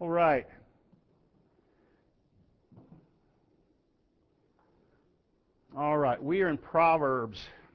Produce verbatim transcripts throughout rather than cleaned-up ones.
All right. All right. We are in Proverbs.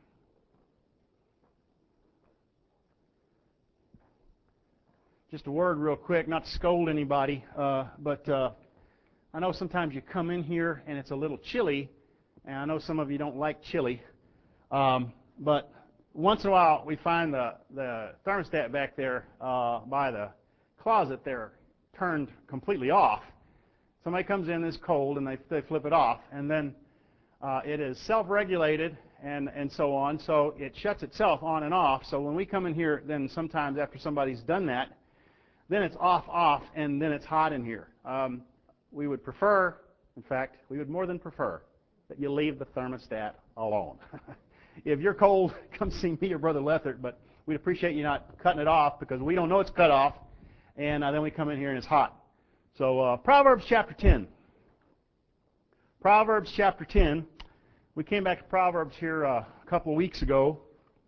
Just a word real quick, not to scold anybody, uh, but uh, I know sometimes you come in here and it's a little chilly, and I know some of you don't like chili, um, but once in a while we find the, the thermostat back there uh, by the closet there turned completely off. Somebody comes in, it's cold, and they, they flip it off, and then uh, it is self-regulated and, and so on, so it shuts itself on and off. So when we come in here, then sometimes after somebody's done that, then it's off, off, and then it's hot in here. Um, we would prefer, in fact, we would more than prefer that you leave the thermostat alone. If you're cold, come see me or Brother Lethert, but we'd appreciate you not cutting it off because we don't know it's cut off, and uh, then we come in here and it's hot. So uh, Proverbs chapter ten. Proverbs chapter ten. We came back to Proverbs here uh, a couple of weeks ago,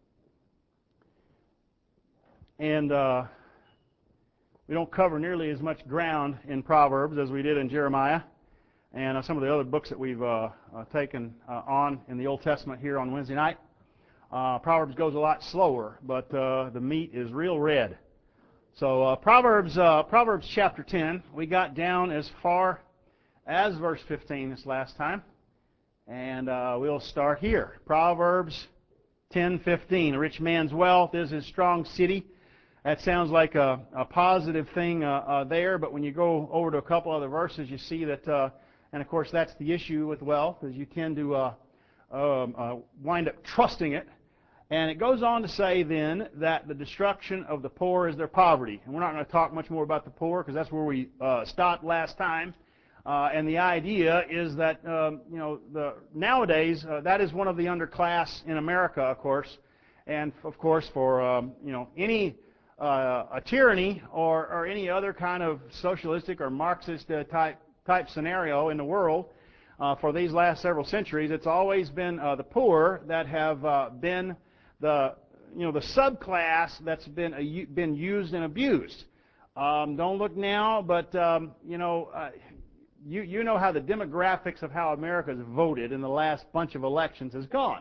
and uh, we don't cover nearly as much ground in Proverbs as we did in Jeremiah and uh, some of the other books that we've uh, uh, taken uh, on in the Old Testament here on Wednesday night. Uh, Proverbs goes a lot slower, but uh, the meat is real red. So uh, Proverbs, uh, Proverbs chapter ten, we got down as far as verse fifteen this last time, and uh, we'll start here. Proverbs ten fifteen. A rich man's wealth is his strong city. That sounds like a, a positive thing uh, uh, there, but when you go over to a couple other verses, you see that, uh, and of course that's the issue with wealth, is you tend to uh, um, uh, wind up trusting it. And it goes on to say then that the destruction of the poor is their poverty. And we're not going to talk much more about the poor because that's where we uh, stopped last time. Uh, and the idea is that um, you know the nowadays uh, that is one of the underclass in America, of course, and of course for um, you know any uh, a tyranny or, or any other kind of socialistic or Marxist uh, type type scenario in the world uh, for these last several centuries, it's always been uh, the poor that have uh, been the you know the subclass that's been uh, been used and abused. Um, don't look now, but um, you know. Uh, You, you know how the demographics of how America has voted in the last bunch of elections has gone.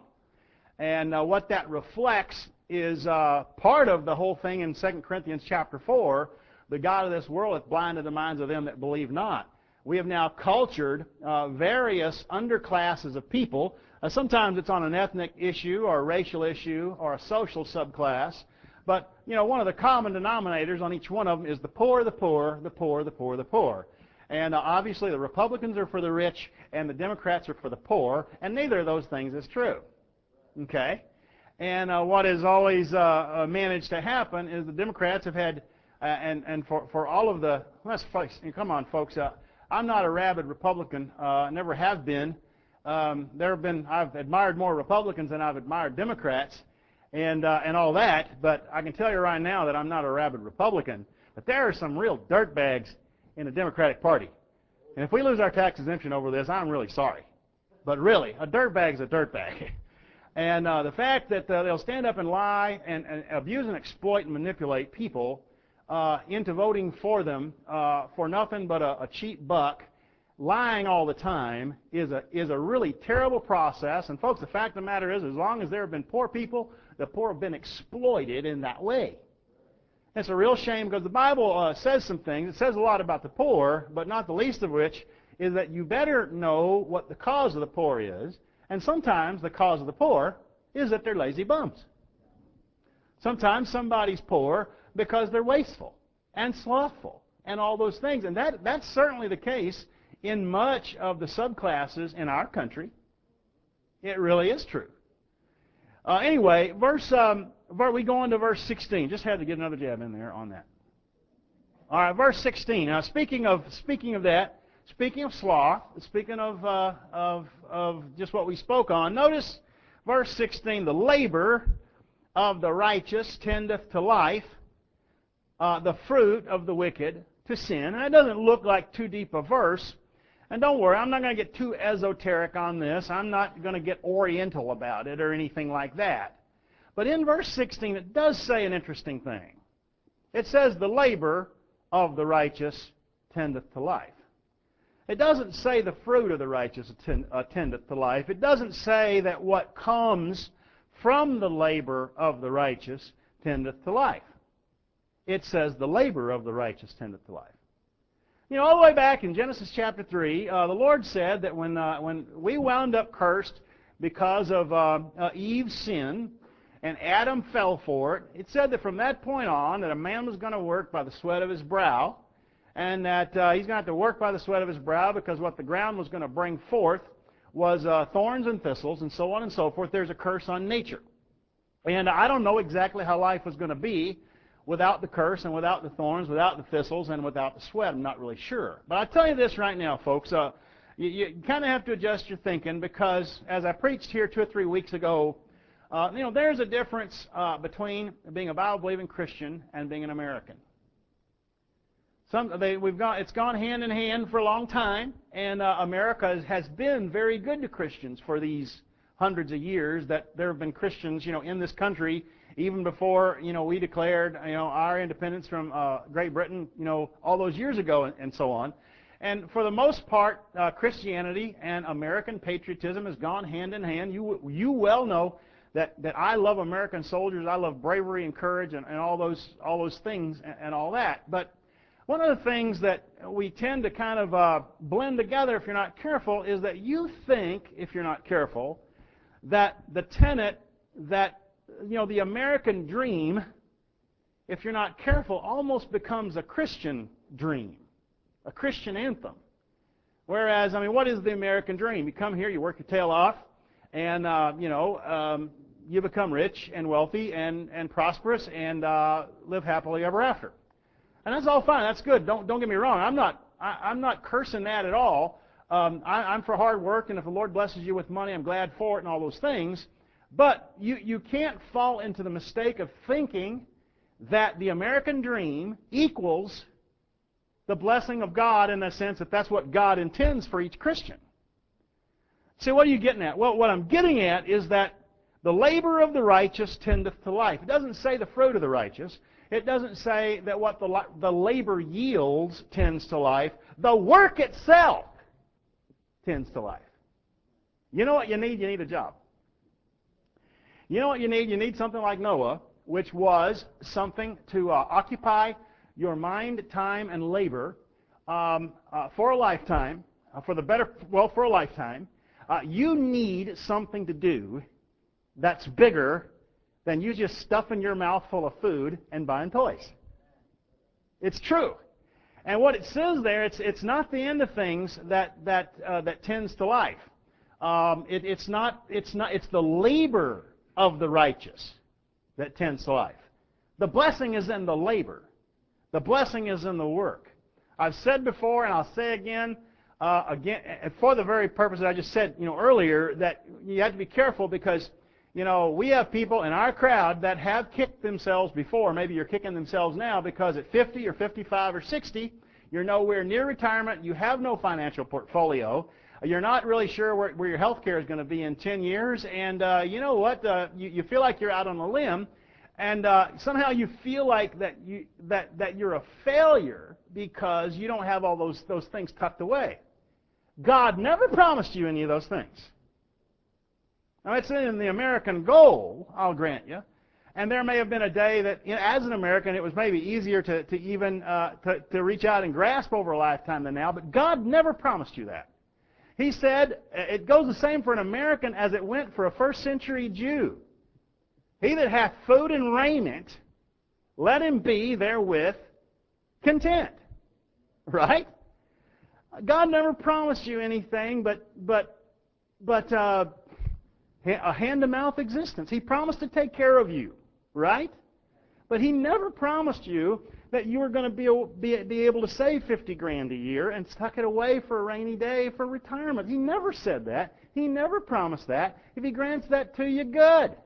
And uh, what that reflects is uh, part of the whole thing in Second Corinthians chapter four, the God of this world hath blinded the minds of them that believe not. We have now cultured uh, various underclasses of people. Uh, sometimes it's on an ethnic issue or a racial issue or a social subclass. But, you know, one of the common denominators on each one of them is the poor, the poor, the poor, the poor, the poor. And uh, obviously the Republicans are for the rich and the Democrats are for the poor, and neither of those things is true. Okay? And uh, what has always uh, uh, managed to happen is the Democrats have had, uh, and, and for, for all of the, let's face, come on folks, uh, I'm not a rabid Republican, uh, never have been. Um, there have been, I've admired more Republicans than I've admired Democrats and, uh, and all that, but I can tell you right now that I'm not a rabid Republican. But there are some real dirtbags in the Democratic Party. And if we lose our tax exemption over this, I'm really sorry. But really, a dirtbag's a dirtbag. And uh, the fact that uh, they'll stand up and lie and, and abuse and exploit and manipulate people uh, into voting for them uh, for nothing but a, a cheap buck, lying all the time, is a, is a really terrible process. And folks, the fact of the matter is, as long as there have been poor people, the poor have been exploited in that way. It's a real shame because the Bible uh, says some things. It says a lot about the poor, but not the least of which is that you better know what the cause of the poor is. And sometimes the cause of the poor is that they're lazy bums. Sometimes somebody's poor because they're wasteful and slothful and all those things. And that, that's certainly the case in much of the subclasses in our country. It really is true. Uh, anyway, verse um, we go on to verse sixteen. Just had to get another jab in there on that. All right, verse sixteen. Now, speaking of speaking of that, speaking of sloth, speaking of uh, of of just what we spoke on. Notice verse sixteen. The labor of the righteous tendeth to life, uh, the fruit of the wicked to sin. And that doesn't look like too deep a verse. And don't worry, I'm not going to get too esoteric on this. I'm not going to get oriental about it or anything like that. But in verse sixteen, it does say an interesting thing. It says, the labor of the righteous tendeth to life. It doesn't say the fruit of the righteous tendeth to life. It doesn't say that what comes from the labor of the righteous tendeth to life. It says the labor of the righteous tendeth to life. You know, all the way back in Genesis chapter three, uh, the Lord said that when, uh, when we wound up cursed because of uh, uh, Eve's sin, and Adam fell for it, it said that from that point on that a man was going to work by the sweat of his brow, and that uh, he's going to have to work by the sweat of his brow because what the ground was going to bring forth was uh, thorns and thistles and so on and so forth. There's a curse on nature. And I don't know exactly how life was going to be without the curse and without the thorns, without the thistles, and without the sweat. I'm not really sure. But I tell you this right now, folks, uh, you, you kind of have to adjust your thinking because as I preached here two or three weeks ago, uh, you know, there's a difference uh, between being a Bible-believing Christian and being an American. Some, they, we've got, it's gone hand in hand for a long time, and uh, America has been very good to Christians for these hundreds of years. That there have been Christians, you know, in this country even before, you know, we declared, you know, our independence from uh, Great Britain, you know, all those years ago, and, and so on. And for the most part, uh, Christianity and American patriotism has gone hand in hand. You you well know that that I love American soldiers. I love bravery and courage and, and all those all those things and, and all that, but one of the things that we tend to kind of uh, blend together if you're not careful is that you think, if you're not careful, that the tenet that, you know, the American dream, if you're not careful, almost becomes a Christian dream, a Christian anthem. Whereas, I mean, what is the American dream? You come here, you work your tail off, and, uh, you know, um, you become rich and wealthy and, and prosperous and uh, live happily ever after. And that's all fine. That's good. Don't don't get me wrong. I'm not I, I'm not cursing that at all. Um, I, I'm for hard work, and if the Lord blesses you with money, I'm glad for it, and all those things. But you you can't fall into the mistake of thinking that the American dream equals the blessing of God in the sense that that's what God intends for each Christian. See, what are you getting at? Well, what I'm getting at is that the labor of the righteous tendeth to life. It doesn't say the fruit of the righteous. It doesn't say that what the, the labor yields tends to life. The work itself tends to life. You know what you need? You need a job. You know what you need? You need something like Noah, which was something to uh, occupy your mind, time, and labor um, uh, for a lifetime, uh, for the better, well, for a lifetime. Uh, you need something to do that's bigger than you just stuffing your mouth full of food and buying toys. It's true. And what it says there, it's it's not the end of things that that uh, that tends to life. Um, it, it's not it's not it's the labor of the righteous that tends to life. The blessing is in the labor. The blessing is in the work. I've said before, and I'll say again, uh, again for the very purpose that I just said, you know, earlier, that you have to be careful because, you know, we have people in our crowd that have kicked themselves before. Maybe you're kicking themselves now because at fifty or fifty-five or sixty, you're nowhere near retirement. You have no financial portfolio. You're not really sure where, where your health care is going to be in ten years. And uh, you know what? Uh, you, you feel like you're out on a limb. And uh, somehow you feel like that, you, that, that you're a failure because you don't have all those, those things tucked away. God never promised you any of those things. Now, it's in the American goal, I'll grant you, and there may have been a day that, you know, as an American, it was maybe easier to, to even uh, to, to reach out and grasp over a lifetime than now, but God never promised you that. He said, it goes the same for an American as it went for a first century Jew. He that hath food and raiment, let him be therewith content. Right? God never promised you anything but, but, but, uh, a hand-to-mouth existence. He promised to take care of you, right? But He never promised you that you were going to be, be, be able to save fifty grand a year and tuck it away for a rainy day for retirement. He never said that. He never promised that. If He grants that to you, good.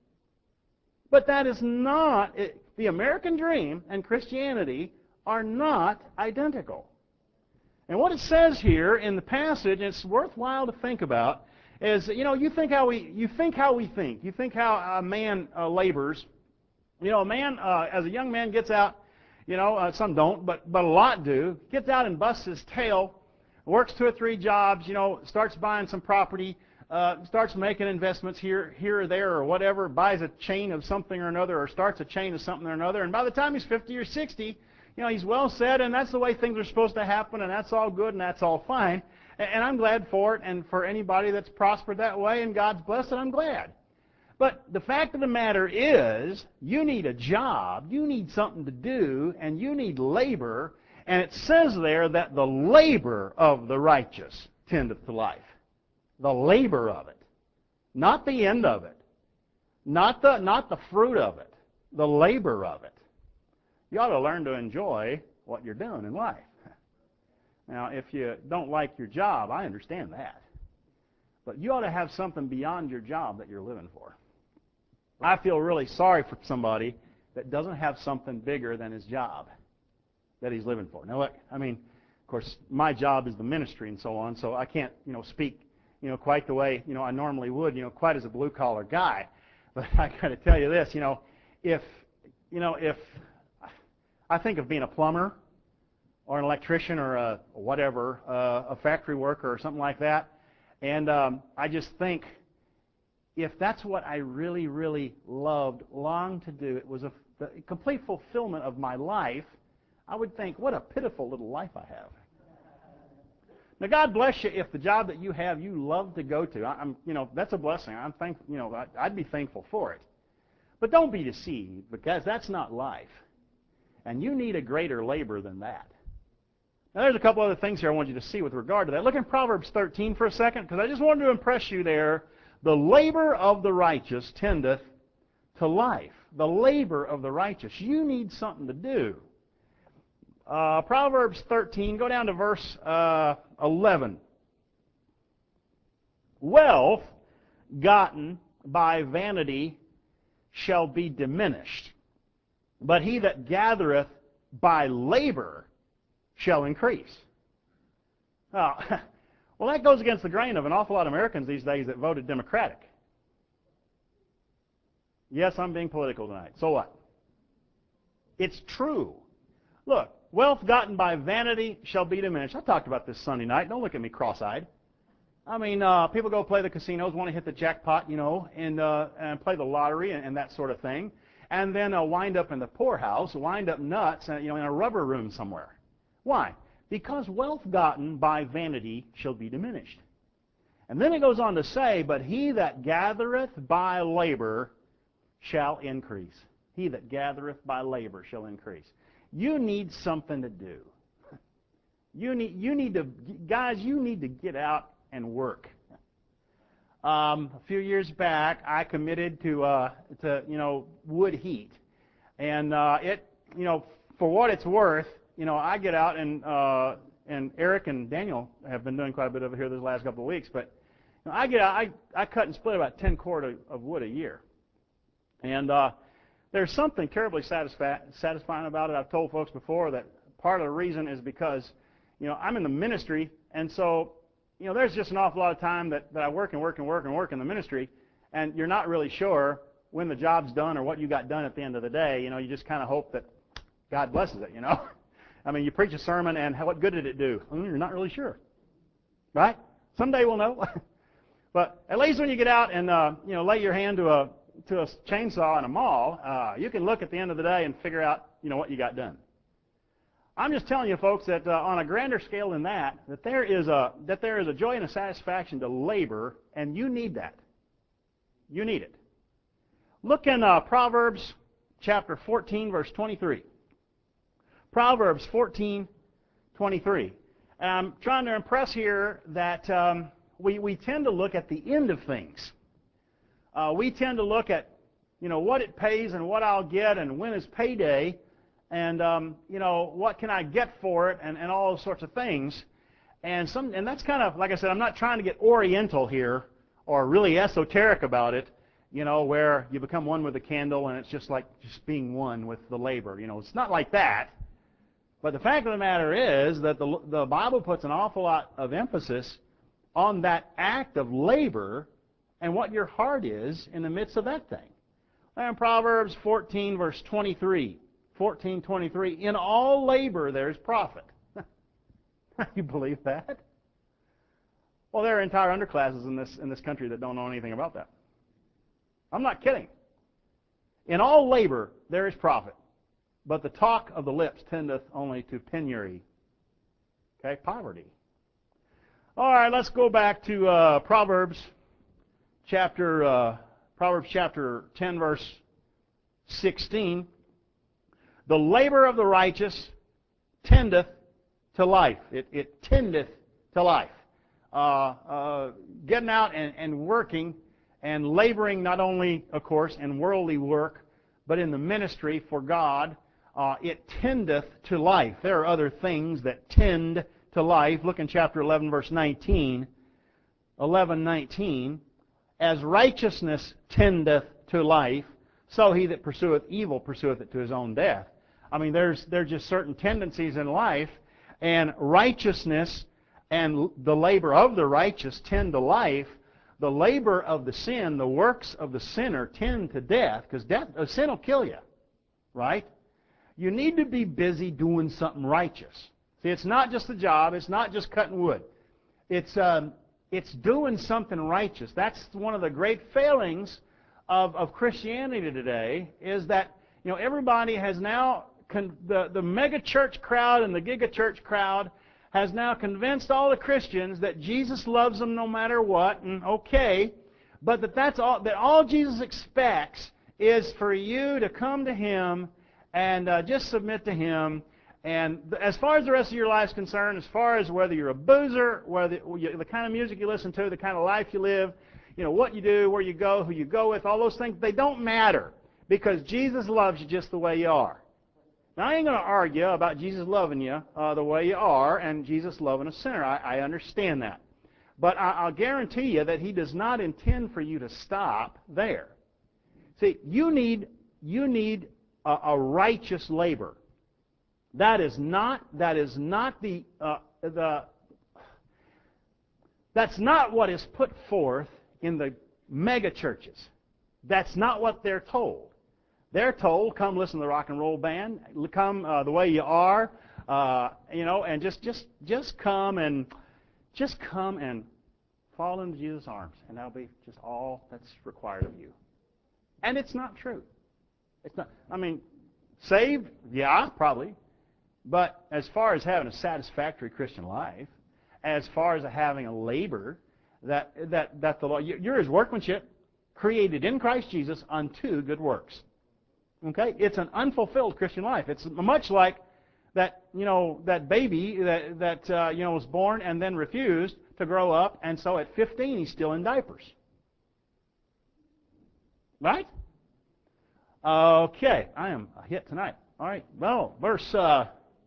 But that is not, it, the American dream and Christianity are not identical. And what it says here in the passage, it's worthwhile to think about, is, you know, you think how we you think how we think. You think how a man uh, labors. You know, a man, uh, as a young man gets out You know, uh, some don't, but, but a lot do. Gets out and busts his tail, works two or three jobs, you know, starts buying some property, uh, starts making investments here, here or there or whatever, buys a chain of something or another, or starts a chain of something or another, and by the time he's fifty or sixty, you know, he's well set, and that's the way things are supposed to happen, and that's all good, and that's all fine. And, and I'm glad for it, and for anybody that's prospered that way, and God's blessed, and I'm glad. But the fact of the matter is, you need a job, you need something to do, and you need labor, and it says there that the labor of the righteous tendeth to life. The labor of it. Not the end of it. Not the, not the fruit of it. The labor of it. You ought to learn to enjoy what you're doing in life. Now, if you don't like your job, I understand that. But you ought to have something beyond your job that you're living for. I feel really sorry for somebody that doesn't have something bigger than his job that he's living for. Now, look, I mean, of course, my job is the ministry and so on, so I can't, you know, speak, you know, quite the way, you know, I normally would, you know, quite as a blue-collar guy. But I got to tell you this, you know, if, you know, if I think of being a plumber or an electrician or a whatever, uh, a factory worker or something like that, and um, I just think, if that's what I really, really loved, longed to do, it was a, the complete fulfillment of my life, I would think, what a pitiful little life I have. Now, God bless you if the job that you have you love to go to. I'm, you know, that's a blessing. I'm thank, you know, I'd be thankful for it. But don't be deceived, because that's not life. And you need a greater labor than that. Now, there's a couple other things here I want you to see with regard to that. Look in Proverbs thirteen for a second, because I just wanted to impress you there. The labor of the righteous tendeth to life. The labor of the righteous. You need something to do. Uh, Proverbs thirteen, go down to verse uh, eleven. Wealth gotten by vanity shall be diminished, but he that gathereth by labor shall increase. Oh, well, that goes against the grain of an awful lot of Americans these days that voted Democratic. Yes, I'm being political tonight. So what? It's true. Look, wealth gotten by vanity shall be diminished. I talked about this Sunday night. Don't look at me cross-eyed. I mean, uh, people go play the casinos, want to hit the jackpot, you know, and, uh, and play the lottery and, and that sort of thing, and then uh, wind up in the poorhouse, wind up nuts, uh, you know, in a rubber room somewhere. Why? Because wealth gotten by vanity shall be diminished. And then it goes on to say, but he that gathereth by labor shall increase. He that gathereth by labor shall increase. You need something to do. You need, you need to, guys, you need to get out and work. Um, a few years back, I committed to, uh, to you know, wood heat. And uh, it, you know, for what it's worth, you know, I get out and uh, and Eric and Daniel have been doing quite a bit over here this last couple of weeks. But you know, I get out, I I cut and split about ten cord of, of wood a year, and uh, there's something terribly satisfi- satisfying about it. I've told folks before that part of the reason is because, you know, I'm in the ministry, and so, you know, there's just an awful lot of time that, that I work and work and work and work in the ministry, and you're not really sure when the job's done or what you got done at the end of the day. You know, you just kind of hope that God blesses it, you know. I mean, you preach a sermon, and how, what good did it do? Well, you're not really sure, right? Someday we'll know. But at least when you get out and, uh, you know, lay your hand to a to a chainsaw in a mall, uh, you can look at the end of the day and figure out, you know, what you got done. I'm just telling you, folks, that uh, on a grander scale than that, that there is a that there is a joy and a satisfaction to labor, and you need that. You need it. Look in uh, Proverbs chapter fourteen, verse twenty-three. Proverbs fourteen, twenty-three. I'm trying to impress here that um, we we tend to look at the end of things. Uh, we tend to look at, you know, what it pays and what I'll get and when is payday, and um, you know, what can I get for it, and, and all those sorts of things. And some and that's kind of, like I said, I'm not trying to get oriental here or really esoteric about it, you know, where you become one with the candle and it's just like just being one with the labor. You know, it's not like that. But the fact of the matter is that the, the Bible puts an awful lot of emphasis on that act of labor and what your heart is in the midst of that thing. In Proverbs fourteen, verse twenty-three, fourteen twenty-three, in all labor there is profit. You believe that? Well, there are entire underclasses in this, in this country that don't know anything about that. I'm not kidding. In all labor there is profit, but the talk of the lips tendeth only to penury. Okay, poverty. All right, let's go back to uh, Proverbs chapter uh, Proverbs chapter ten, verse sixteen. The labor of the righteous tendeth to life. It, it tendeth to life. Uh, uh, getting out and, and working and laboring not only, of course, in worldly work, but in the ministry for God, uh, it tendeth to life. There are other things that tend to life. Look in chapter eleven, verse nineteen. eleven nineteen. As righteousness tendeth to life, so he that pursueth evil pursueth it to his own death. I mean, there's there's just certain tendencies in life, and righteousness and the labor of the righteous tend to life. The labor of the sin, the works of the sinner, tend to death, because death, uh, sin will kill you, right? You need to be busy doing something righteous. See, it's not just a job. It's not just cutting wood. It's um, it's doing something righteous. That's one of the great failings of of Christianity today. Is that you know everybody has now con- the the mega church crowd and the giga church crowd has now convinced all the Christians that Jesus loves them no matter what, and okay, but that that's all that all Jesus expects is for you to come to Him and uh, just submit to Him. And as far as the rest of your life is concerned, as far as whether you're a boozer, whether you, the kind of music you listen to, the kind of life you live, you know, what you do, where you go, who you go with, all those things, they don't matter, because Jesus loves you just the way you are. Now, I ain't going to argue about Jesus loving you uh, the way you are and Jesus loving a sinner. I, I understand that. But I, I'll guarantee you that He does not intend for you to stop there. See, you need, you need a, a righteous labor. That is not, that is not the, uh, the, that's not what is put forth in the mega churches. That's not what they're told. They're told, come listen to the rock and roll band, come uh, the way you are, uh, you know, and just, just, just come and, just come and fall into Jesus' arms, and that'll be just all that's required of you. And it's not true. It's not. I mean, saved, yeah, probably. But as far as having a satisfactory Christian life, as far as having a labor that that that the Lord, you're His workmanship, created in Christ Jesus unto good works. Okay, it's an unfulfilled Christian life. It's much like that you know that baby that that uh, you know was born and then refused to grow up, and so at fifteen he's still in diapers. Right? Okay, I am a hit tonight. All right. Well, verse. Uh,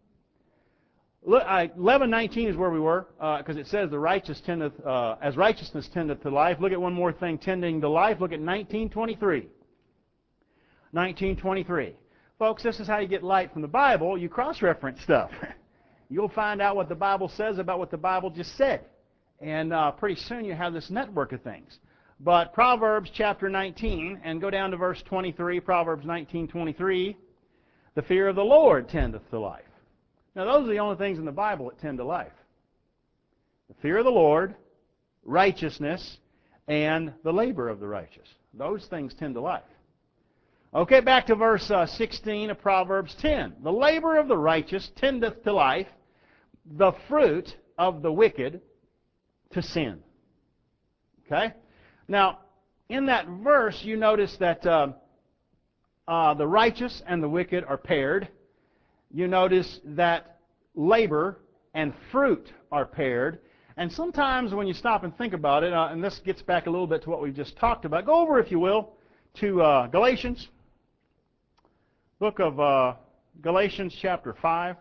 eleven nineteen is where we were, because uh, it says the righteous tendeth, uh, as righteousness tendeth to life. Look at one more thing tending to life. Look at nineteen twenty-three. nineteen twenty-three. Folks, this is how you get light from the Bible. You cross-reference stuff. You'll find out what the Bible says about what the Bible just said. And uh, pretty soon you have this network of things. But Proverbs chapter nineteen, and go down to verse twenty-three, Proverbs nineteen twenty-three. The fear of the Lord tendeth to life. Now, those are the only things in the Bible that tend to life. The fear of the Lord, righteousness, and the labor of the righteous. Those things tend to life. Okay, back to verse uh, sixteen of Proverbs ten. The labor of the righteous tendeth to life, the fruit of the wicked to sin. Okay? Now, in that verse, you notice that uh, uh, the righteous and the wicked are paired. You notice that labor and fruit are paired. And sometimes when you stop and think about it, uh, and this gets back a little bit to what we've just talked about, go over, if you will, to uh, Galatians. Book of uh, Galatians chapter five.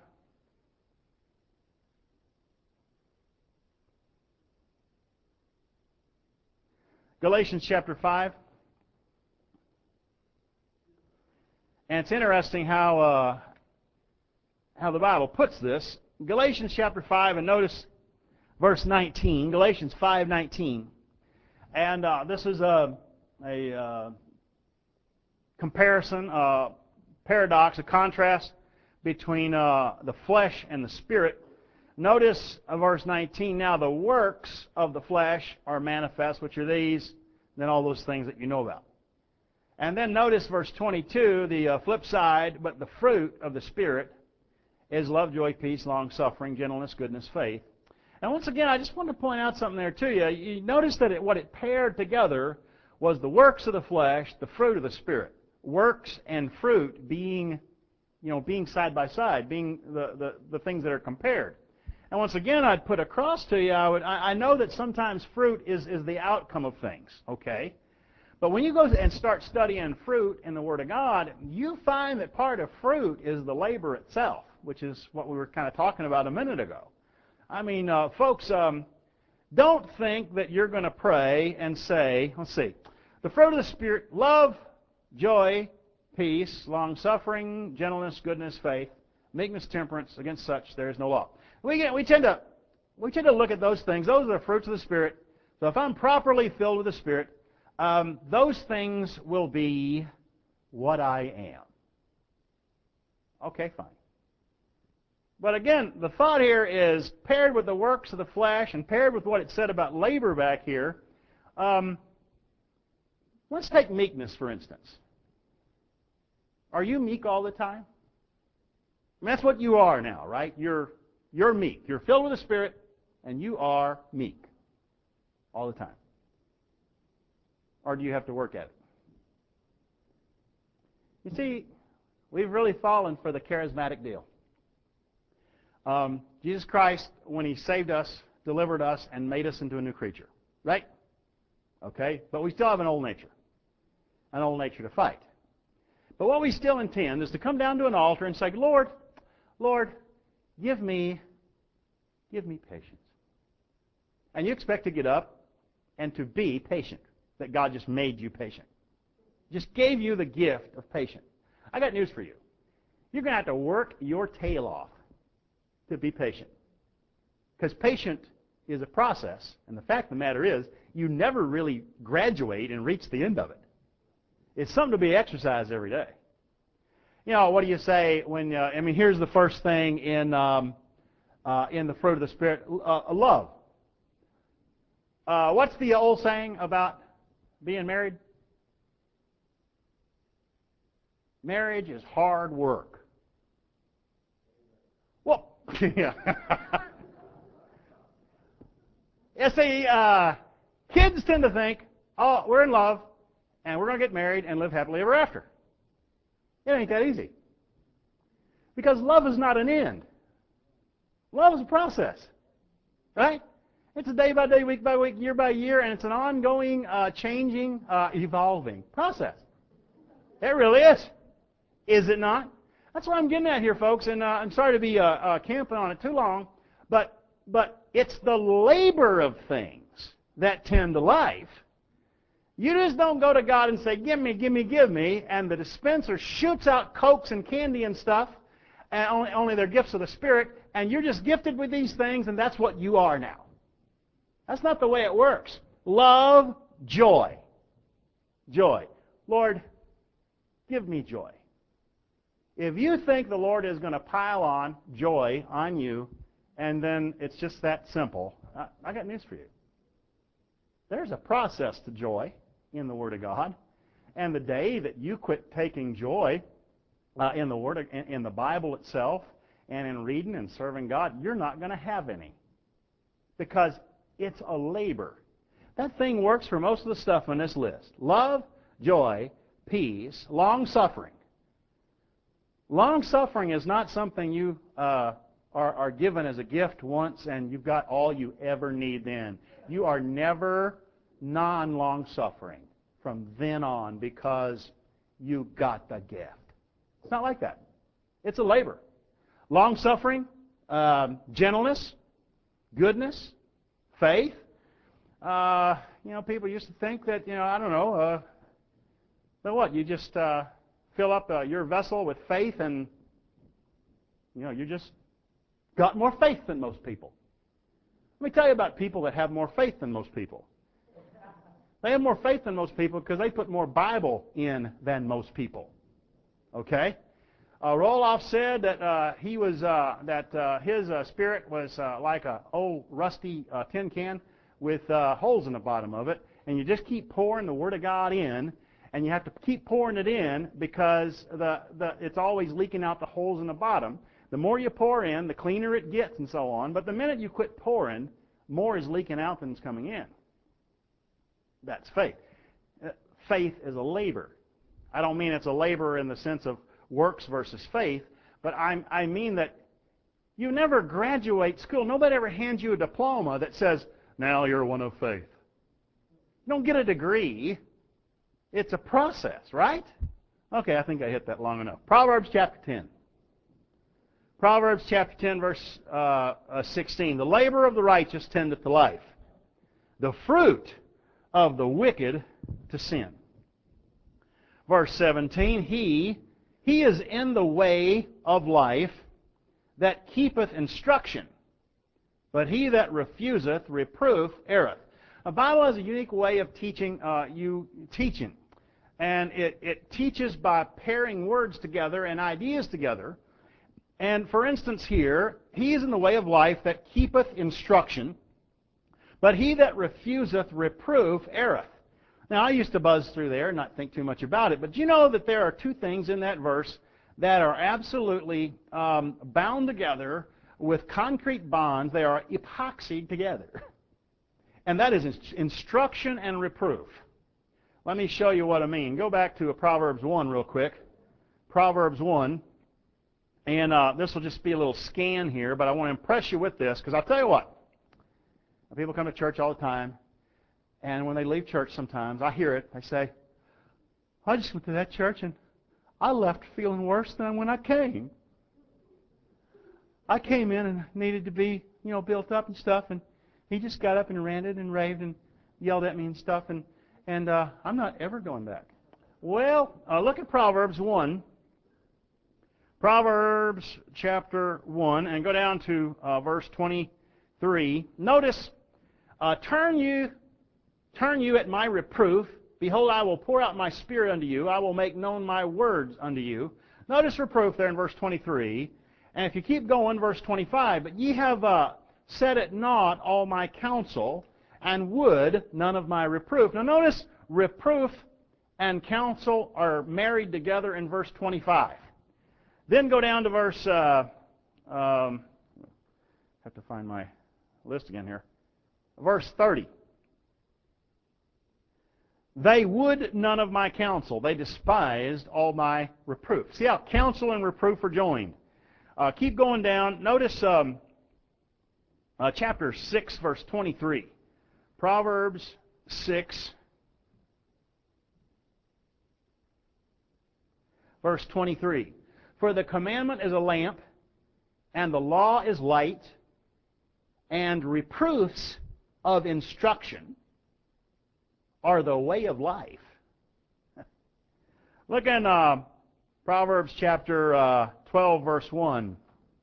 Galatians chapter five. And it's interesting how... Uh, how the Bible puts this. Galatians chapter five, and notice verse nineteen. Galatians five nineteen. And uh, this is a, a uh, comparison. Uh, paradox, a contrast between uh, the flesh and the spirit. Notice uh, verse nineteen, now the works of the flesh are manifest, which are these, then all those things that you know about. And then notice verse twenty-two, the uh, flip side, but the fruit of the Spirit is love, joy, peace, long-suffering, gentleness, goodness, faith. And once again, I just want to point out something there to you. You notice that it, what it paired together was the works of the flesh, the fruit of the Spirit. Works and fruit being, you know, being side by side, being the, the, the things that are compared. And once again, I'd put across to you, I, would, I, I know that sometimes fruit is, is the outcome of things, okay? But when you go and start studying fruit in the Word of God, you find that part of fruit is the labor itself, which is what we were kind of talking about a minute ago. I mean, uh, folks, um, don't think that you're going to pray and say, let's see, the fruit of the Spirit, love, joy, peace, long-suffering, gentleness, goodness, faith, meekness, temperance, against such there is no law. We, get, we, tend to, we tend to look at those things. Those are the fruits of the Spirit. So if I'm properly filled with the Spirit, Um, those things will be what I am. Okay, fine. But again, the thought here is paired with the works of the flesh and paired with what it said about labor back here. Um, let's take meekness, for instance. Are you meek all the time? I mean, that's what you are now, right? You're, you're meek. You're filled with the Spirit, and you are meek all the time. Or do you have to work at it? You see, we've really fallen for the charismatic deal. Um, Jesus Christ, when He saved us, delivered us, and made us into a new creature. Right? Okay? But we still have an old nature. An old nature to fight. But what we still intend is to come down to an altar and say, Lord, Lord, give me, give me patience. And you expect to get up and to be patient. That God just made you patient. Just gave you the gift of patience. I got news for you. You're going to have to work your tail off to be patient. Because patient is a process, and the fact of the matter is, you never really graduate and reach the end of it. It's something to be exercised every day. You know, what do you say when, uh, I mean, here's the first thing in, um, uh, in the fruit of the Spirit, uh, love. Uh, what's the old saying about being married? Marriage is hard work. Well, yeah. Yeah, see, uh, kids tend to think, oh, we're in love, and we're going to get married and live happily ever after. It ain't that easy. Because love is not an end. Love is a process. Right? It's a day by day, week by week, year by year, and it's an ongoing, uh, changing, uh, evolving process. It really is. Is it not? That's what I'm getting at here, folks, and uh, I'm sorry to be uh, uh, camping on it too long, but, but it's the labor of things that tend to life. You just don't go to God and say, give me, give me, give me, and the dispenser shoots out Cokes and candy and stuff, and only, only they're gifts of the Spirit, and you're just gifted with these things, and that's what you are now. That's not the way it works. Love, joy. Joy. Lord, give me joy. If you think the Lord is going to pile on joy on you, and then it's just that simple, I, I got news for you. There's a process to joy in the Word of God. And the day that you quit taking joy uh, in the Word, of, in, in the Bible itself, and in reading and serving God, you're not going to have any. Because it's a labor. That thing works for most of the stuff on this list. Love, joy, peace, long-suffering. Long-suffering is not something you uh, are, are given as a gift once and you've got all you ever need then. You are never non-long-suffering from then on because you got the gift. It's not like that. It's a labor. Long-suffering, um, gentleness, goodness, faith. Uh, you know, people used to think that, you know, I don't know, uh, but what, you just uh, fill up uh, your vessel with faith and, you know, you just got more faith than most people. Let me tell you about people that have more faith than most people. They have more faith than most people because they put more Bible in than most people. Okay? Uh, Roloff said that uh, he was uh, that uh, his uh, spirit was uh, like a old rusty uh, tin can with uh, holes in the bottom of it, and you just keep pouring the Word of God in, and you have to keep pouring it in because the, the it's always leaking out the holes in the bottom. The more you pour in, the cleaner it gets, and so on. But the minute you quit pouring, more is leaking out than is coming in. That's faith. Uh, faith is a labor. I don't mean it's a labor in the sense of works versus faith, but I'm, I mean that you never graduate school. Nobody ever hands you a diploma that says, now you're one of faith. You don't get a degree. It's a process, right? Okay, I think I hit that long enough. Proverbs chapter ten. Proverbs chapter ten, verse uh, uh, sixteen. The labor of the righteous tendeth to life, the fruit of the wicked to sin. Verse seventeen. He, he is in the way of life that keepeth instruction, but he that refuseth reproof erreth. The Bible has a unique way of teaching uh, you teaching. And it, it teaches by pairing words together and ideas together. And for instance here, he is in the way of life that keepeth instruction, but he that refuseth reproof erreth. Now, I used to buzz through there and not think too much about it, but you know that there are two things in that verse that are absolutely um, bound together with concrete bonds. They are epoxied together. And that is instruction and reproof. Let me show you what I mean. Go back to Proverbs one real quick. Proverbs one. And uh, this will just be a little scan here, but I want to impress you with this, because I'll tell you what. People come to church all the time, and when they leave church sometimes, I hear it. They say, I just went to that church, and I left feeling worse than when I came. I came in and needed to be, you know, built up and stuff, and he just got up and ranted and raved and yelled at me and stuff, and, and uh, I'm not ever going back. Well, uh, look at Proverbs one. Proverbs chapter one, and go down to uh, verse twenty-three. Notice, uh, turn you, turn you at my reproof. Behold, I will pour out my spirit unto you. I will make known my words unto you. Notice reproof there in verse twenty-three. And if you keep going, verse twenty-five. But ye have uh, set at naught all my counsel, and would none of my reproof. Now notice, reproof and counsel are married together in verse twenty-five. Then go down to verse, uh, um, have to find my list again here, verse thirty. They would none of my counsel. They despised all my reproof. See how counsel and reproof are joined. Uh, keep going down. Notice um, uh, chapter six, verse twenty-three. Proverbs six, verse twenty-three. For the commandment is a lamp, and the law is light, and reproofs of instruction are the way of life. Look in uh, Proverbs chapter uh, twelve, verse one.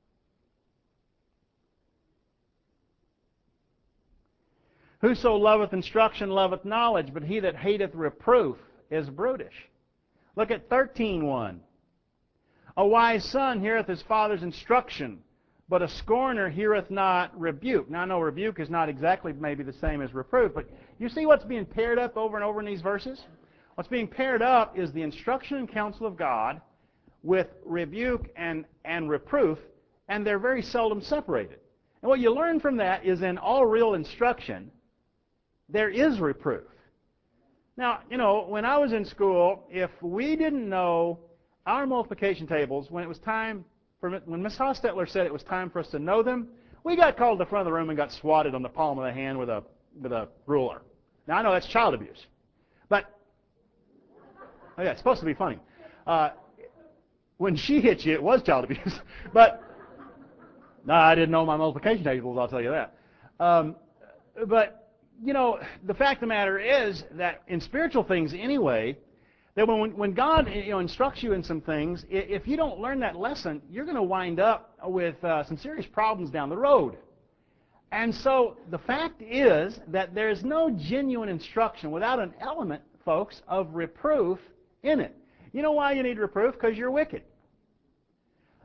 Whoso loveth instruction loveth knowledge, but he that hateth reproof is brutish. Look at thirteen one. A wise son heareth his father's instruction, but a scorner heareth not rebuke. Now, I know rebuke is not exactly maybe the same as reproof, but you see what's being paired up over and over in these verses? What's being paired up is the instruction and counsel of God with rebuke and, and reproof, and they're very seldom separated. And what you learn from that is in all real instruction, there is reproof. Now, you know, when I was in school, if we didn't know our multiplication tables, when it was time for, when Miss Hostetler said it was time for us to know them, we got called to the front of the room and got swatted on the palm of the hand with a with a ruler. Now I know that's child abuse, but oh yeah, it's supposed to be funny. Uh, when she hit you, it was child abuse, but no, I didn't know my multiplication tables. I'll tell you that. Um, but you know, the fact of the matter is that in spiritual things anyway, that when, when God you know, instructs you in some things, if you don't learn that lesson, you're going to wind up with uh, some serious problems down the road. And so the fact is that there's no genuine instruction without an element, folks, of reproof in it. You know why you need reproof? Because you're wicked.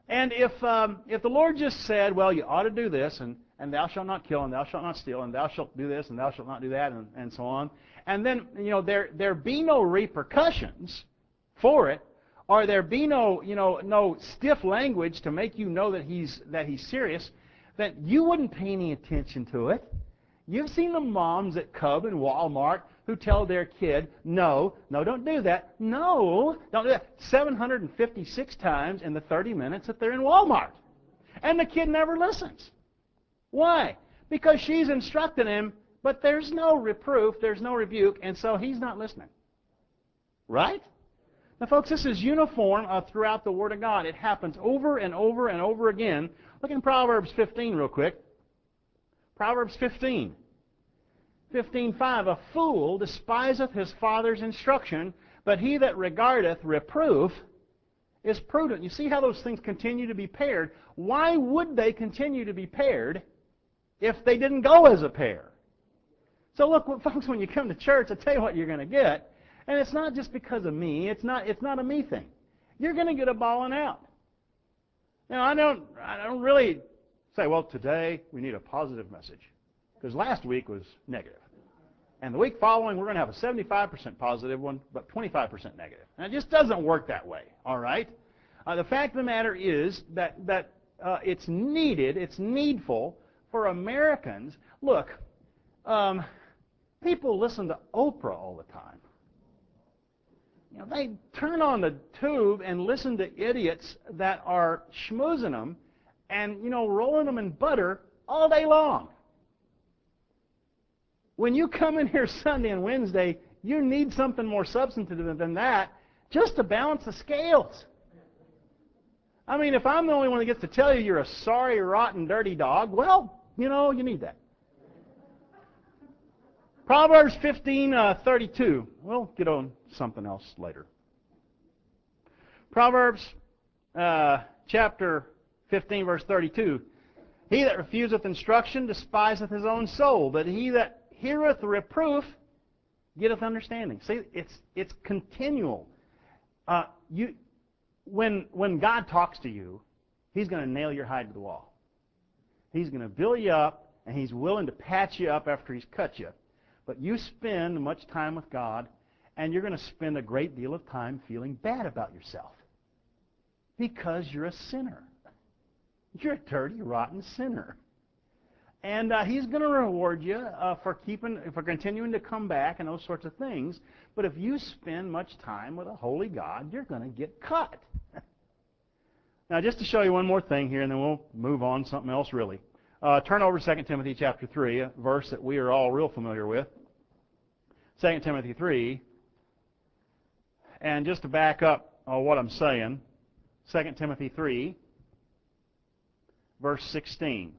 And if um, if the Lord just said, well, you ought to do this, and, and thou shalt not kill, and thou shalt not steal, and thou shalt do this, and thou shalt not do that, and, and so on, and then, you know, there there be no repercussions for it, or there be no, you know, no stiff language to make you know that he's that he's serious, then you wouldn't pay any attention to it. You've seen the moms at Cub and Walmart who tell their kid, no, no, don't do that. No, don't do that. seven hundred fifty-six times in the thirty minutes that they're in Walmart. And the kid never listens. Why? Because she's instructing him, but there's no reproof, there's no rebuke, and so he's not listening. Right? Now, folks, this is uniform uh, throughout the Word of God. It happens over and over and over again. Look in Proverbs fifteen real quick. Proverbs fifteen. fifteen five, a fool despiseth his father's instruction, but he that regardeth reproof is prudent. You see how those things continue to be paired. Why would they continue to be paired if they didn't go as a pair? So look, folks, when you come to church, I tell you what you're going to get. And it's not just because of me. It's not, it's not a me thing. You're going to get a bawling out. Now, I don't, I don't really say, well, today we need a positive message, because last week was negative. And the week following, we're going to have a seventy-five percent positive one, but twenty-five percent negative. And it just doesn't work that way, all right? Uh, the fact of the matter is that, that uh, it's needed, it's needful for Americans. Look, um, people listen to Oprah all the time. You know, they turn on the tube and listen to idiots that are schmoozing them and, you know, rolling them in butter all day long. When you come in here Sunday and Wednesday, you need something more substantive than that just to balance the scales. I mean, if I'm the only one that gets to tell you you're a sorry, rotten, dirty dog, well, you know, you need that. Proverbs fifteen thirty-two. We'll get on something else later. Proverbs uh, chapter fifteen, verse thirty-two. He that refuseth instruction despiseth his own soul, but he that heareth reproof getteth understanding. See, it's it's continual. Uh, you, when when God talks to you, He's going to nail your hide to the wall. He's going to build you up, and He's willing to patch you up after He's cut you. But you spend much time with God, and you're going to spend a great deal of time feeling bad about yourself because you're a sinner. You're a dirty, rotten sinner. And uh, He's going to reward you uh, for keeping, for continuing to come back and those sorts of things. But if you spend much time with a holy God, you're going to get cut. Now, just to show you one more thing here, and then we'll move on to something else really. Uh, turn over to Second Timothy chapter three, a verse that we are all real familiar with. Second Timothy three. And just to back up uh, what I'm saying, Second Timothy three, verse sixteen.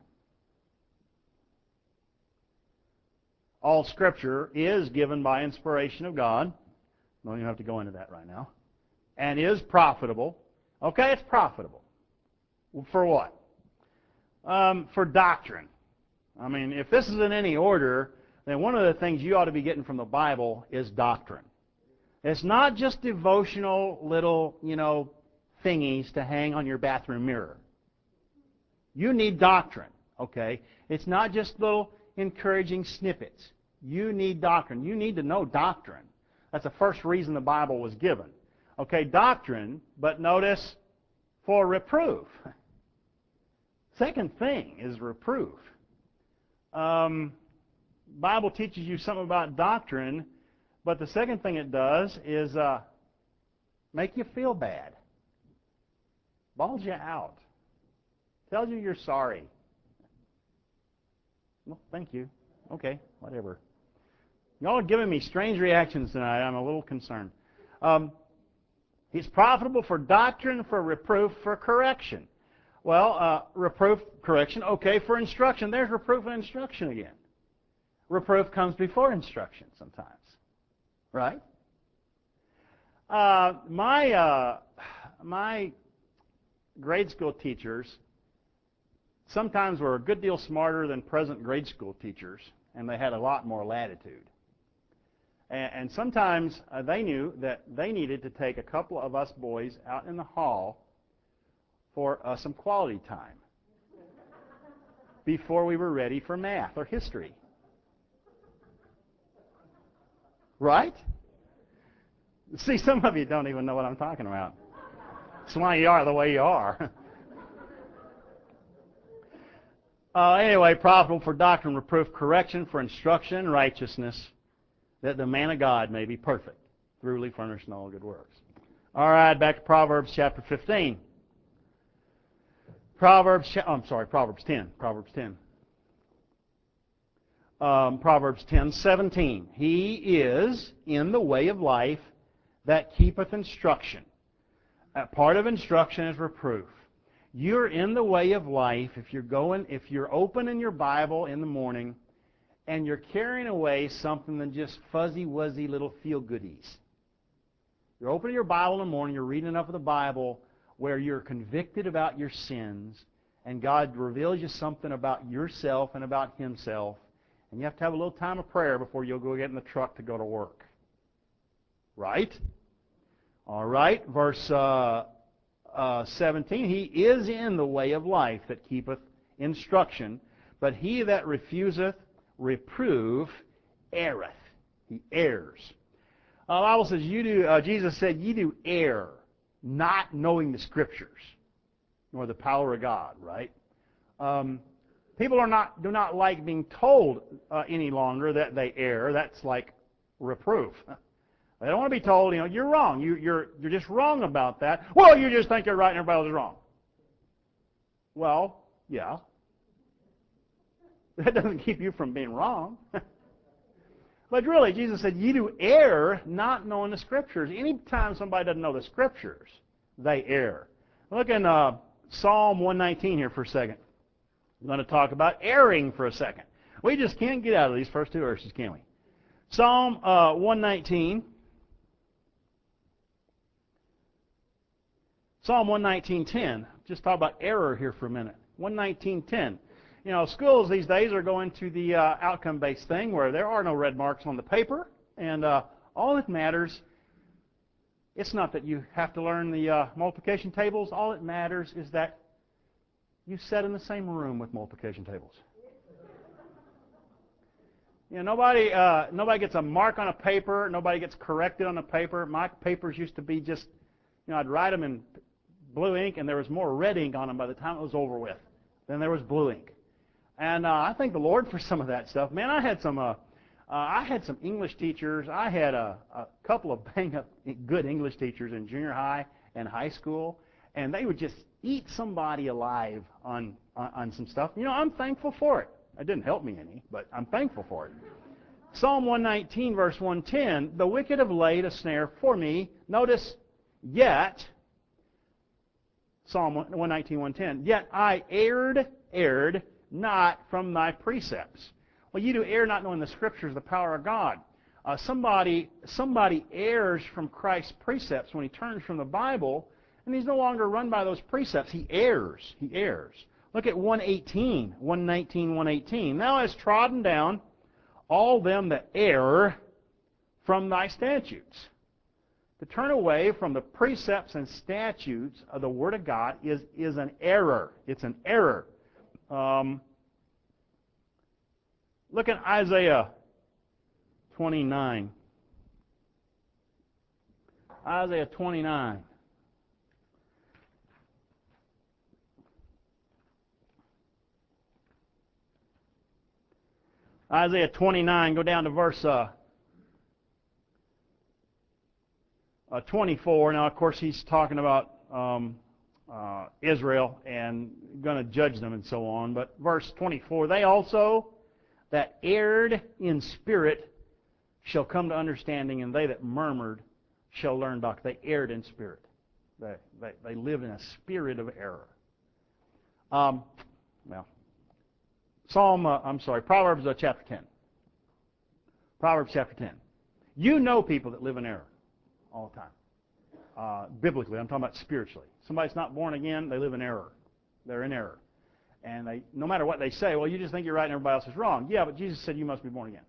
All Scripture is given by inspiration of God. Don't even have to go into that right now. And is profitable. Okay, it's profitable. For what? Um, for doctrine. I mean, if this is in any order, then one of the things you ought to be getting from the Bible is doctrine. It's not just devotional little, you know, thingies to hang on your bathroom mirror. You need doctrine, okay? It's not just little encouraging snippets. You need doctrine. You need to know doctrine. That's the first reason the Bible was given. Okay, doctrine, but notice, for reproof. Second thing is reproof. Um, Bible teaches you something about doctrine, but the second thing it does is uh, make you feel bad. Balls you out. Tells you you're sorry. Well, thank you. Okay, whatever. Y'all are giving me strange reactions tonight. I'm a little concerned. Um, he's profitable for doctrine, for reproof, for correction. Well, uh, reproof, correction, okay, for instruction. There's reproof and instruction again. Reproof comes before instruction sometimes, right? Uh, my, uh, my grade school teachers sometimes were a good deal smarter than present grade school teachers, and they had a lot more latitude. And, and sometimes uh, they knew that they needed to take a couple of us boys out in the hall for uh, some quality time before we were ready for math or history. Right? See, some of you don't even know what I'm talking about. That's why you are the way you are. uh, anyway, profitable for doctrine, reproof, correction, for instruction in righteousness, that the man of God may be perfect, thoroughly furnished in all good works. All right, back to Proverbs chapter fifteen. Proverbs, oh, I'm sorry, Proverbs ten. Proverbs ten. Um, Proverbs ten seventeen. He is in the way of life that keepeth instruction. Uh, part of instruction is reproof. You're in the way of life if you're going, if you're opening your Bible in the morning and you're carrying away something than just fuzzy-wuzzy little feel-goodies. You're opening your Bible in the morning, you're reading enough of the Bible where you're convicted about your sins and God reveals you something about yourself and about Himself, and you have to have a little time of prayer before you'll go get in the truck to go to work. Right? All right, verse uh, uh, seventeen. He is in the way of life that keepeth instruction, but he that refuseth reproof erreth. He errs. Uh, the Bible says, you do, uh, Jesus said, ye do err, not knowing the Scriptures, nor the power of God, right? Um, people are not do not like being told uh, any longer that they err. That's like reproof. They don't want to be told, you know, you're wrong. You, you're, you're just wrong about that. Well, you just think you're right and everybody else is wrong. Well, yeah. That doesn't keep you from being wrong. But really, Jesus said, ye do err not knowing the Scriptures. Anytime somebody doesn't know the Scriptures, they err. Look in uh, Psalm one nineteen here for a second. I'm going to talk about erring for a second. We just can't get out of these first two verses, can we? Psalm uh, one nineteen. Psalm one nineteen ten. Just talk about error here for a minute. one nineteen ten. You know, schools these days are going to the uh, outcome-based thing where there are no red marks on the paper, and uh, all that matters, it's not that you have to learn the uh, multiplication tables. All that matters is that you sat in the same room with multiplication tables. You know, nobody, uh, nobody gets a mark on a paper. Nobody gets corrected on a paper. My papers used to be just, you know, I'd write them in blue ink, and there was more red ink on them by the time it was over with than there was blue ink. And uh, I thank the Lord for some of that stuff. Man, I had some, uh, uh, I had some English teachers. I had a, a couple of bang-up good English teachers in junior high and high school, and they would just eat somebody alive on, on, on some stuff. You know, I'm thankful for it. It didn't help me any, but I'm thankful for it. Psalm one nineteen, verse one ten, the wicked have laid a snare for me. Notice, yet, Psalm one nineteen, one ten, yet I erred, erred, not from thy precepts. Well, you do err not knowing the Scriptures, the power of God. Uh, somebody, somebody errs from Christ's precepts when he turns from the Bible, and he's no longer run by those precepts. He errs. He errs. Look at one eighteen, one nineteen, one eighteen. Thou hast trodden down all them that err from thy statutes. To turn away from the precepts and statutes of the Word of God is, is an error. It's an error. Um, look at Isaiah twenty-nine. Isaiah twenty-nine. Isaiah twenty-nine, go down to verse uh, uh, twenty-four. Now, of course, he's talking about um, uh, Israel and going to judge them and so on. But verse twenty-four, they also that erred in spirit shall come to understanding, and they that murmured shall learn doctrine. They erred in spirit. They, they, they lived in a spirit of error. Um, well, Psalm, uh, I'm sorry, Proverbs uh, chapter ten. Proverbs chapter ten. You know people that live in error all the time. Uh, biblically, I'm talking about spiritually. Somebody's not born again, they live in error. They're in error. And they, no matter what they say, well, you just think you're right and everybody else is wrong. Yeah, but Jesus said you must be born again.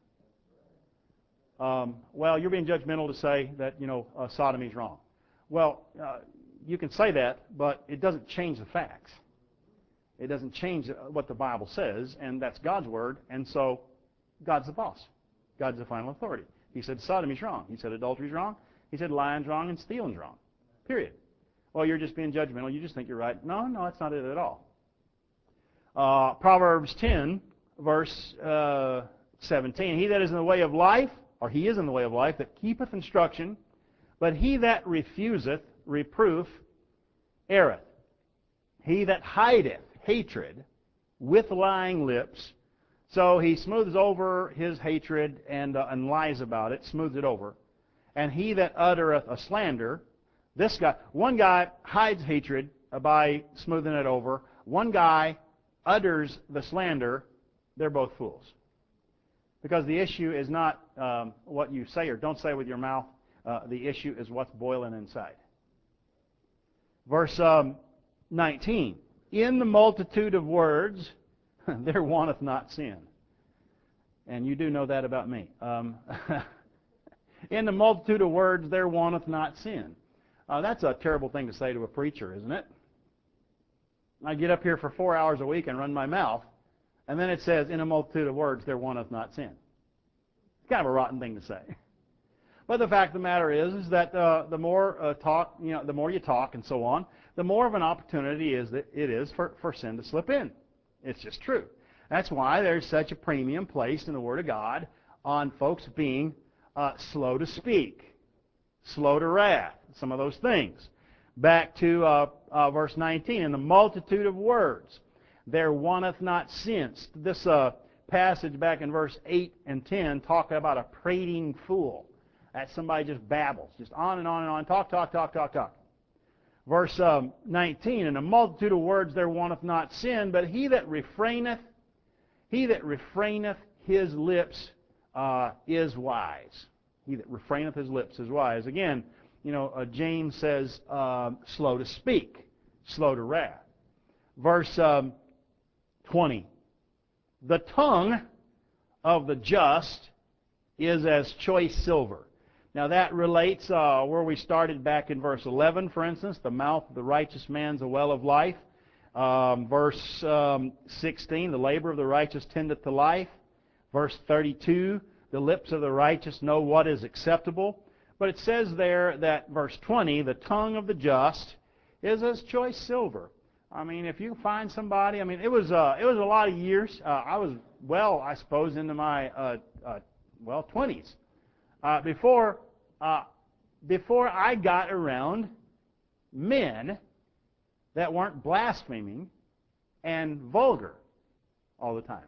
Um, well, you're being judgmental to say that, you know, uh, sodomy is wrong. Well, uh, you can say that, but it doesn't change the facts. It doesn't change what the Bible says, and that's God's word, and so God's the boss. God's the final authority. He said sodomy's wrong. He said adultery's wrong. He said lying's wrong and stealing's wrong. Period. Well, you're just being judgmental. You just think you're right. No, no, that's not it at all. Uh, Proverbs ten, verse uh, seventeen. He that is in the way of life, or he is in the way of life, that keepeth instruction, but he that refuseth reproof erreth. He that hideth hatred with lying lips, so he smooths over his hatred and, uh, and lies about it, smooths it over. And he that uttereth a slander, this guy, one guy hides hatred by smoothing it over. One guy utters the slander. They're both fools. Because the issue is not um, what you say or don't say with your mouth. Uh, the issue is what's boiling inside. Verse um, nineteen. In the multitude of words, there wanteth not sin. And you do know that about me. Um, in the multitude of words, there wanteth not sin. Uh, that's a terrible thing to say to a preacher, isn't it? I get up here for four hours a week and run my mouth, and then it says, in a multitude of words, there wanteth not sin. It's kind of a rotten thing to say. But the fact of the matter is, is that uh, the more uh, talk, you know, the more you talk and so on, the more of an opportunity is that it is for, for sin to slip in. It's just true. That's why there's such a premium placed in the Word of God on folks being uh, slow to speak, slow to wrath, some of those things. Back to uh, uh, verse nineteen, in the multitude of words, there wanteth not sin. This uh, passage back in verse eight and ten talk about a prating fool. That's somebody just babbles, just on and on and on, talk, talk, talk, talk, talk. Verse um, nineteen, in a multitude of words there wanteth not sin, but he that refraineth, he that refraineth his lips uh, is wise. He that refraineth his lips is wise. Again, you know, uh, James says uh, slow to speak, slow to wrath. Verse um, twenty, the tongue of the just is as choice silver. Now that relates uh, where we started back in verse eleven, for instance. The mouth of the righteous man's a well of life. Um, verse um, sixteen, the labor of the righteous tendeth to life. Verse thirty-two, the lips of the righteous know what is acceptable. But it says there that, verse twenty, the tongue of the just is as choice silver. I mean, if you find somebody, I mean, it was uh, it was a lot of years. Uh, I was well, I suppose, into my uh, uh, well twenties. Uh, before, uh, before I got around men that weren't blaspheming and vulgar all the time.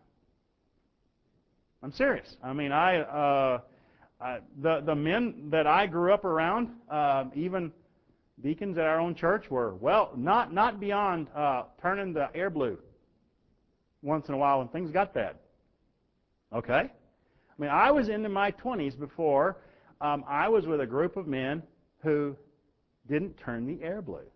I'm serious. I mean, I, uh, I the the men that I grew up around, uh, even deacons at our own church, were well not not beyond uh, turning the air blue once in a while when things got bad. Okay. I mean, I was into my twenties before um, I was with a group of men who didn't turn the air blue.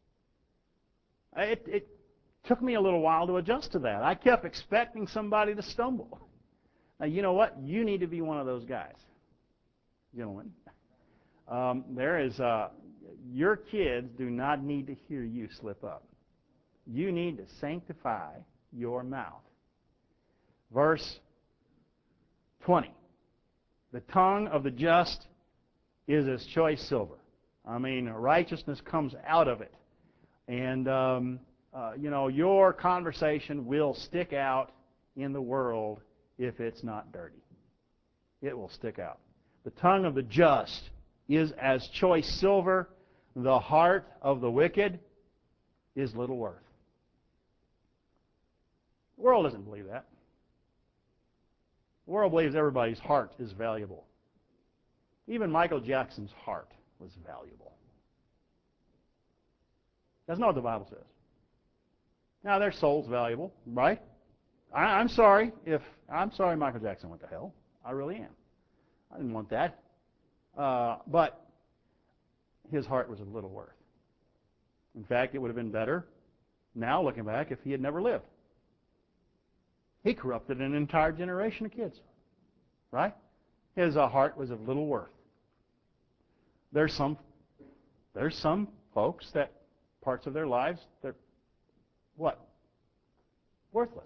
It, it took me a little while to adjust to that. I kept expecting somebody to stumble. Now, you know what? You need to be one of those guys, gentlemen. Um, there is, uh, your kids do not need to hear you slip up. You need to sanctify your mouth. Verse twenty. The tongue of the just is as choice silver. I mean, righteousness comes out of it. And, um, uh, you know, your conversation will stick out in the world if it's not dirty. It will stick out. The tongue of the just is as choice silver. The heart of the wicked is little worth. The world doesn't believe that. The world believes everybody's heart is valuable. Even Michael Jackson's heart was valuable. That's not what the Bible says. Now, their soul's valuable, right? I, I'm sorry if I'm sorry Michael Jackson went to hell. I really am. I didn't want that. Uh, but his heart was of little worth. In fact, it would have been better, now looking back, if he had never lived. He corrupted an entire generation of kids, right? His uh, heart was of little worth. There's some, there's some folks that parts of their lives, they're what? Worthless.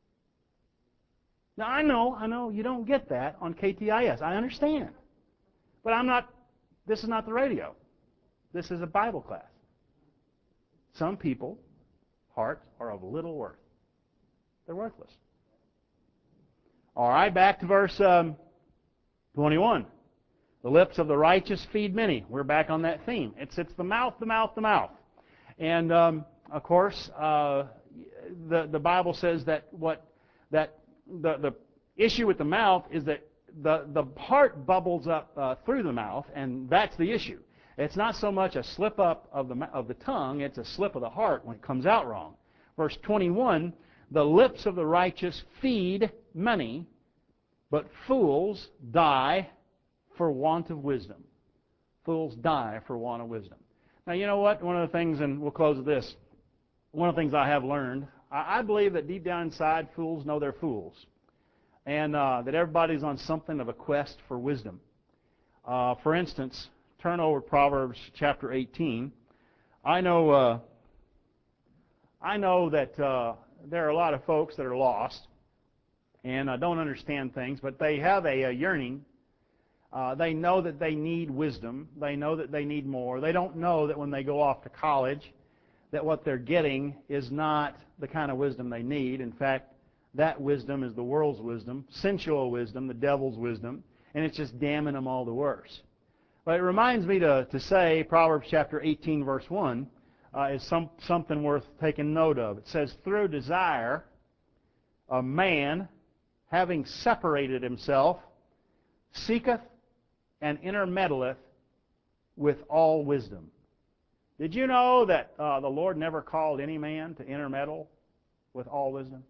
Now, I know, I know you don't get that on K T I S. I understand. But I'm not, this is not the radio. This is a Bible class. Some people, hearts are of little worth. They're worthless. All right, back to verse um, twenty-one. The lips of the righteous feed many. We're back on that theme. It's, it's the mouth, the mouth, the mouth. And, um, of course, uh, the, the Bible says that what that the, the issue with the mouth is that the, the heart bubbles up uh, through the mouth, and that's the issue. It's not so much a slip up of the, of the tongue, it's a slip of the heart when it comes out wrong. Verse twenty-one, the lips of the righteous feed many, but fools die for want of wisdom. Fools die for want of wisdom. Now, you know what? One of the things, and we'll close with this, one of the things I have learned, I, I believe that deep down inside, fools know they're fools. And uh, that everybody's on something of a quest for wisdom. Uh, for instance, turn over to Proverbs chapter eighteen. I know, uh, I know that uh, there are a lot of folks that are lost and uh, don't understand things, but they have a, a yearning. Uh, they know that they need wisdom. They know that they need more. They don't know that when they go off to college that what they're getting is not the kind of wisdom they need. In fact, that wisdom is the world's wisdom, sensual wisdom, the devil's wisdom, and it's just damning them all the worse. But it reminds me to, to say, Proverbs chapter eighteen, verse one, uh, is some, something worth taking note of. It says, through desire, a man, having separated himself, seeketh and intermeddleth with all wisdom. Did you know that uh, the Lord never called any man to intermeddle with all wisdom?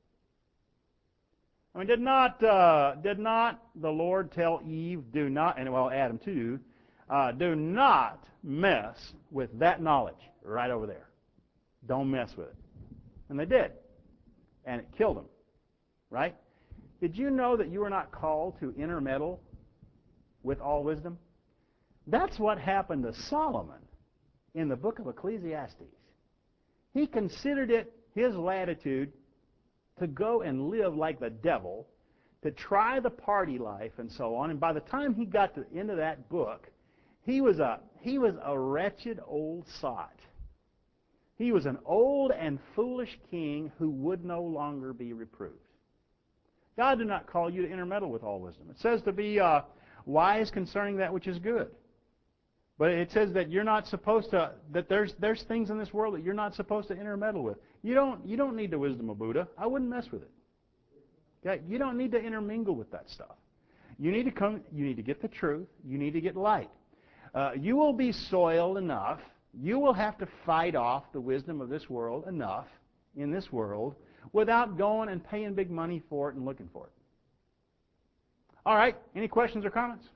I mean, did not uh, did not the Lord tell Eve, do not, and well, Adam too, uh, do not mess with that knowledge right over there. Don't mess with it. And they did. And it killed them. Right? Did you know that you were not called to intermeddle with all wisdom? That's what happened to Solomon in the book of Ecclesiastes. He considered it his latitude to go and live like the devil, to try the party life and so on. And by the time he got to the end of that book, he was a, he was a wretched old sot. He was an old and foolish king who would no longer be reproved. God did not call you to intermeddle with all wisdom. It says to be uh, wise concerning that which is good. But it says that you're not supposed to, that there's there's things in this world that you're not supposed to intermeddle with. You don't you don't need the wisdom of Buddha. I wouldn't mess with it. Okay? You don't need to intermingle with that stuff. You need to come. You need to get the truth. You need to get light. Uh, you will be soiled enough. You will have to fight off the wisdom of this world enough in this world without going and paying big money for it and looking for it. All right. Any questions or comments?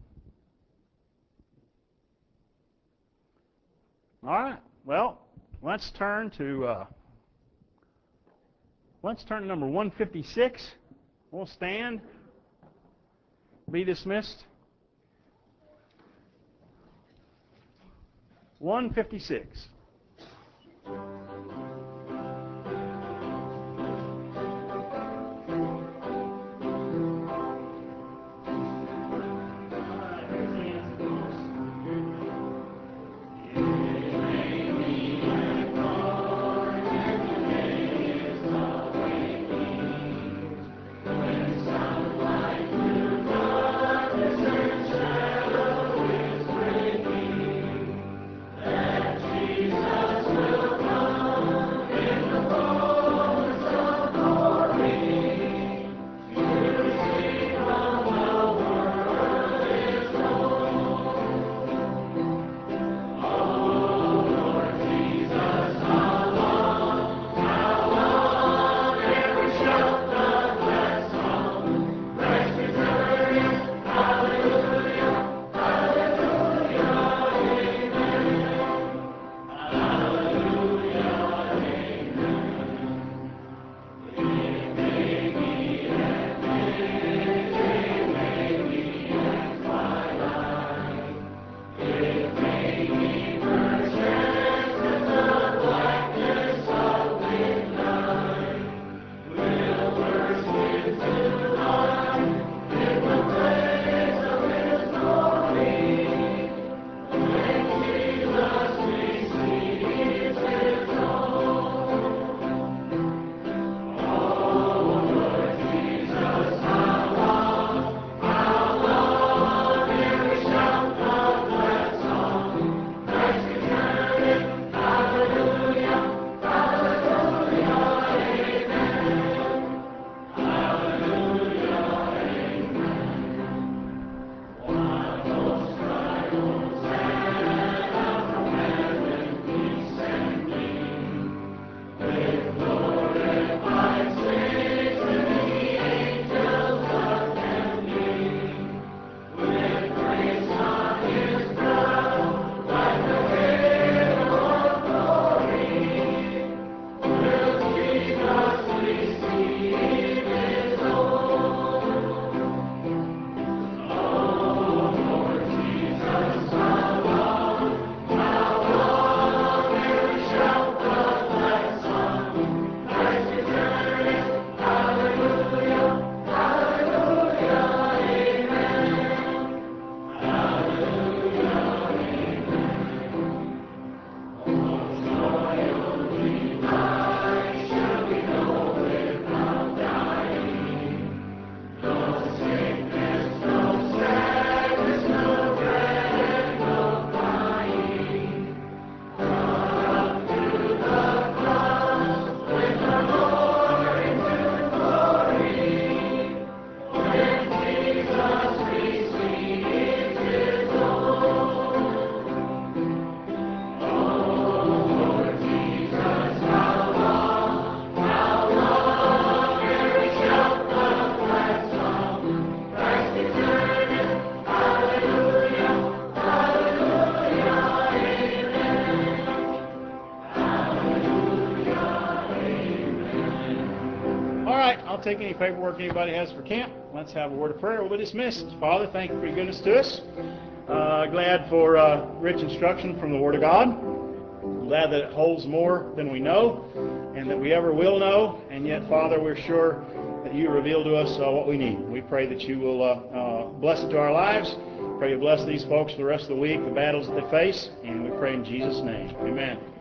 All right. Well, let's turn to uh, let's turn to number one fifty-six. We'll stand. Be dismissed. one fifty-six. Jesus will come. take any paperwork anybody has for camp. Let's have a word of prayer. We'll be dismissed. Father, thank you for your goodness to us. Uh, glad for uh, rich instruction from the Word of God. Glad that it holds more than we know and that we ever will know. And yet, Father, we're sure that you reveal to us uh, what we need. We pray that you will uh, uh, bless it to our lives. Pray you bless these folks for the rest of the week, the battles that they face. And we pray in Jesus' name. Amen.